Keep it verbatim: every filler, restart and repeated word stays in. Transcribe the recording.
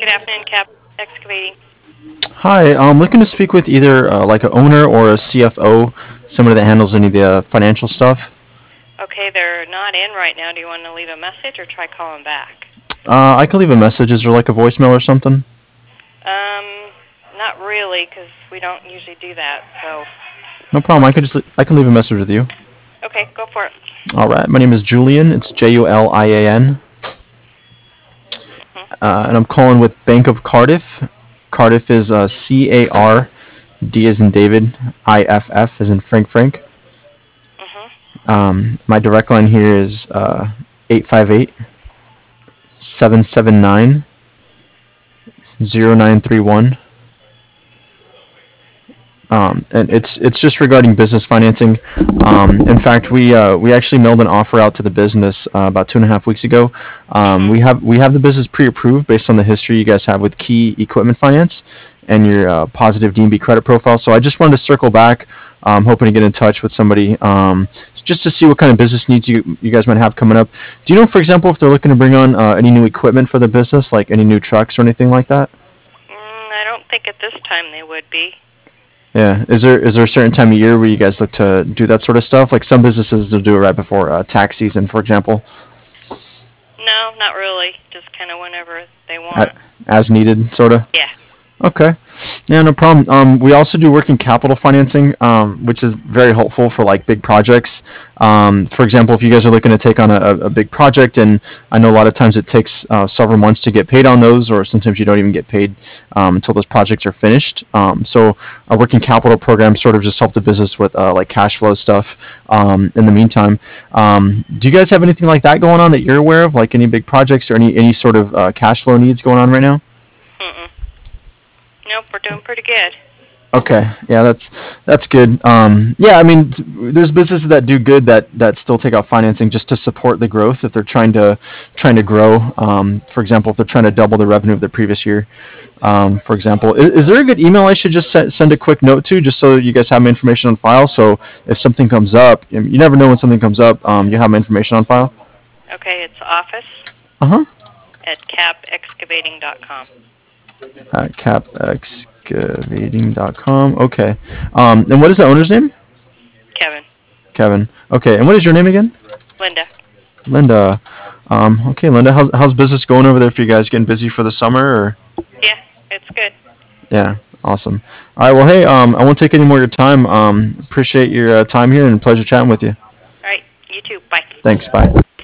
Good afternoon, Cap Excavating. Hi, I'm looking to speak with either uh, like a owner or a C F O, somebody that handles any of the uh, financial stuff. Okay, they're not in right now. Do you want to leave a message or try calling back? Uh, I can leave a message. Is there like a voicemail or something? Um, not really, because we don't usually do that. So, No problem. I can just I can leave a message with you. okay, go for it. All right. My name is Julian. It's J U L I A N, Mhm. uh, and I'm calling with Bank of Cardiff. Cardiff is uh, C A R D as in David, I F F as in Frank Frank. Mhm. Um, my direct line here is uh, eight five eight, seven seven nine, zero nine three one. Um, and it's it's just regarding business financing. Um, in fact, we uh, we actually mailed an offer out to the business uh, about two and a half weeks ago. Um, Mhm. we have we have the business pre-approved based on the history you guys have with Key Equipment Finance and your uh, positive D and B credit profile. So I just wanted to circle back, um, hoping to get in touch with somebody um, just to see what kind of business needs you you guys might have coming up. Do you know, for example, if they're looking to bring on uh, any new equipment for the business, like any new trucks or anything like that? Mm, I don't think at this time they would be. Yeah. Is there is there a certain time of year where you guys look to do that sort of stuff? Like some businesses will do it right before uh, tax season, for example, No, not really. Just kind of whenever they a- want. as needed, sort of. Yeah. Okay. Yeah, no problem. Um, we also do working capital financing, um, which is very helpful for like big projects. Um, for example, if you guys are looking to take on a, a big project, and I know a lot of times it takes uh, several months to get paid on those, or sometimes you don't even get paid um, until those projects are finished. Um, so our working capital program sort of just help the business with uh, like cash flow stuff. Um, in the meantime, um, do you guys have anything like that going on that you're aware of, like any big projects or any any sort of uh, cash flow needs going on right now? Mm-mm. Nope, we're doing pretty good. Okay, yeah, that's that's good. Um, yeah, I mean, t- there's businesses that do good that that still take out financing just to support the growth if they're trying to trying to grow. Um, for example, if they're trying to double the revenue of the previous year. Um, for example, is, is there a good email I should just se- send a quick note to, just so you guys have my information on file? So if something comes up, you you never know when something comes up. Um, you have my information on file. Okay, it's office Uh huh. at cap excavating dot com. At cap excavating dot com. Okay. Um, and what is the owner's name? Kevin. Kevin. Okay. And what is your name again? Linda. Linda. Um, okay, Linda, how's, how's business going over there for you guys? Getting busy for the summer, or Yeah, it's good. yeah, awesome. All right, well, hey, um, I won't take any more of your time. Um, appreciate your uh, time here and pleasure chatting with you. All right, you too. Bye. Thanks. Bye.